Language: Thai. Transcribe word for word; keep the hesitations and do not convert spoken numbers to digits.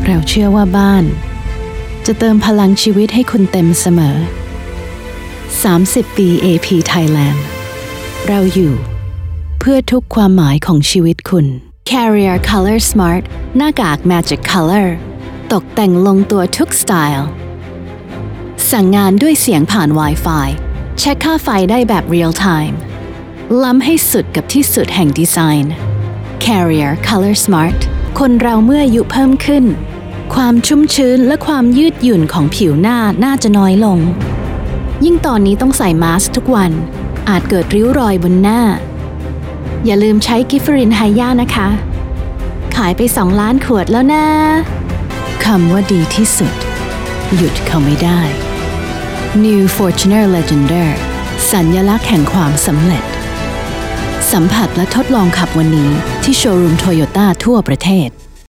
เราเชื่อว่าบ้านจะเติมพลังชีวิตให้คุณเต็มเสมอสามสิบปี เอ พี Thailand เราอยู่เพื่อทุกความหมายของชีวิตคุณ Carrier Color Smart หน้ากาก Magic Color ตกแต่งลงตัวทุกสไตล์สั่งงานด้วยเสียงผ่าน Wi-Fi เช็คค่าไฟได้แบบ Real Time ล้ำให้สุดกับที่สุดแห่งดีไซน์ Carrier Color Smart คนเราเมื่ออายุเพิ่มขึ้นความชุ่มชื้นและความยืดหยุ่นของผิวหน้าน่าจะน้อยลงยิ่งตอนนี้ต้องใส่มาสก์ทุกวันอาจเกิดริ้วรอยบนหน้าอย่าลืมใช้กิฟเฟอรินไฮยานะคะขายไปสองล้านขวดแล้วนะคำว่าดีที่สุดหยุดเขาไม่ได้ New Fortuner Legender สัญลักษณ์แห่งความสำเร็จสัมผัสและทดลองขับวันนี้ที่โชว์รูมโตโยต้าทั่วประเทศ